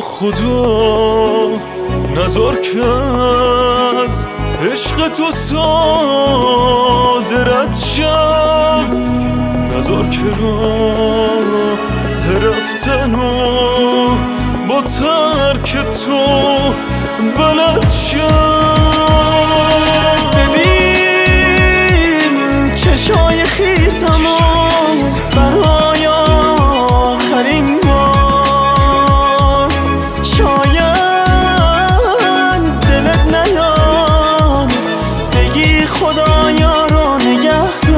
خدا نذار که از عشق تو صادرت شم، نذار که راه رفتنو با ترک تو بلد شم. ببین چشای خیسمو برای آخرین بار، شاید دلت نیاد بگی خدایا رو نگه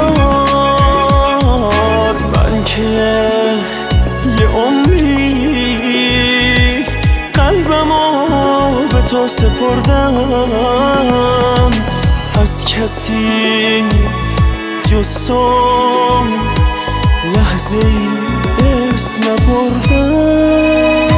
دار. من که یه عمری قلبمو به تو سپردم، از کسی جز تو لحظه ای اسم نبردم.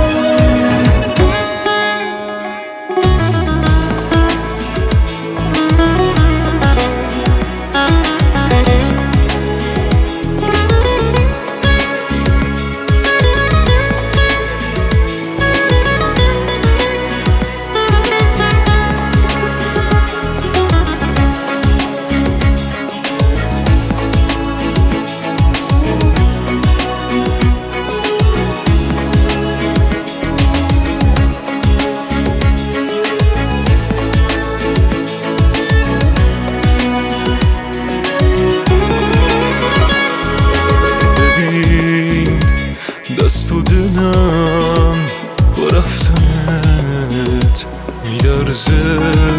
دست و دلم با رفتنت میلرزه،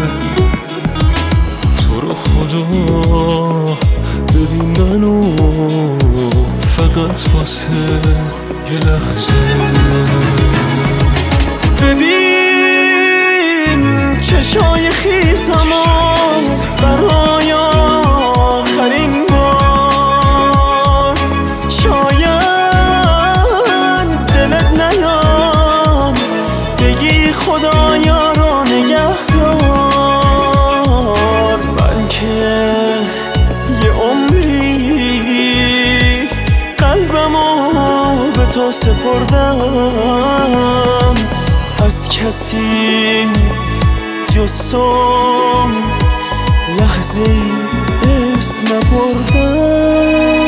تو رو خدا ببین منو فقط واسه یه لحظه. ببین چشای خیسمو برای آخرین بار، خدایا رو نگه دار. من که یه عمری قلبمو به تو سپردم، از کسی جز تو لحظه ای اسم نبردم.